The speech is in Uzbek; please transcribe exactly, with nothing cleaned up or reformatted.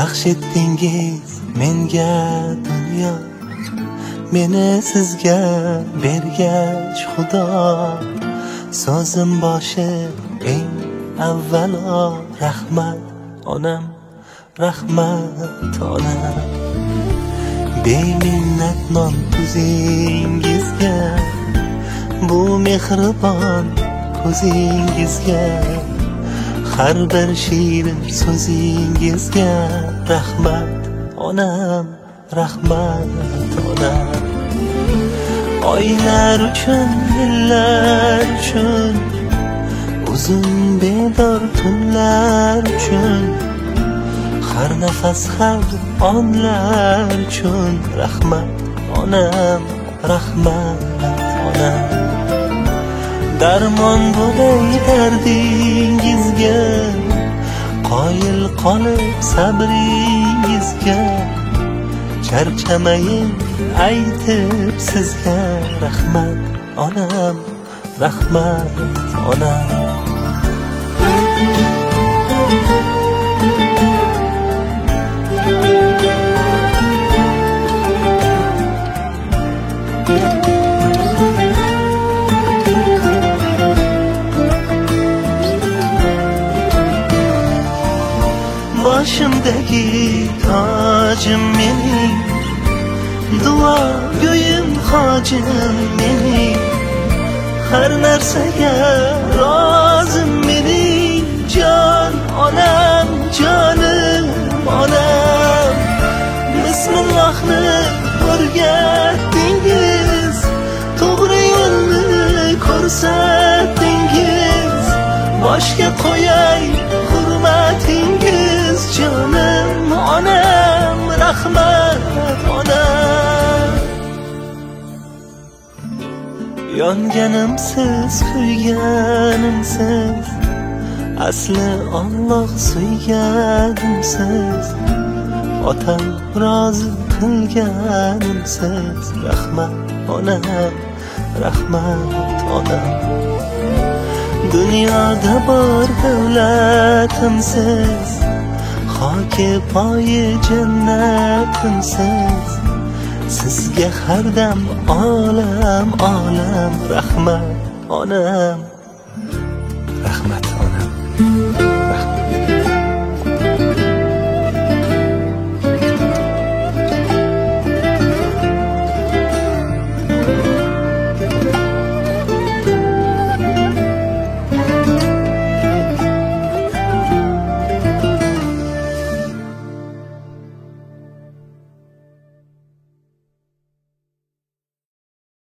baxsh etdingiz menga dunyo, meni sizga bergach xudo. So'zim boshi eng avvalo rahmat onam, rahmat onam. Beminnat non ko'zingizga, bu mehribon ko'zingizga, har bir shirin so'zingizga rahmat onam, rahmat onam. Oylar uchun, yillar uchun, uzun bedor tunlar uchun, har nafas har onlar uchun rahmat onam, rahmat onam. Darmon bo'lay dardingizga, qoyil qolib sabringizga, charchamayin aytib sizga rahmat onam, rahmat onam. Boshimdagi tojim mening, duo go'yim hojim mening, har narsaga rozim mening, jon onam, jonim onam. Bismillohni o'rgatdingiz, to'g'ri yo'lni ko'rsatdingiz, boshga qo'yay hurmatingiz, jonim onam, rahmat onam. Yonganimsiz, kuyganimsiz, asli Alloh suyganimsiz, otam rozi qilganimsiz, rahmat onam, rahmat onam. Dunyoda bor davlatimsiz, xoki poyi jannatimsiz, sizga har dam olam olam rahmat onam,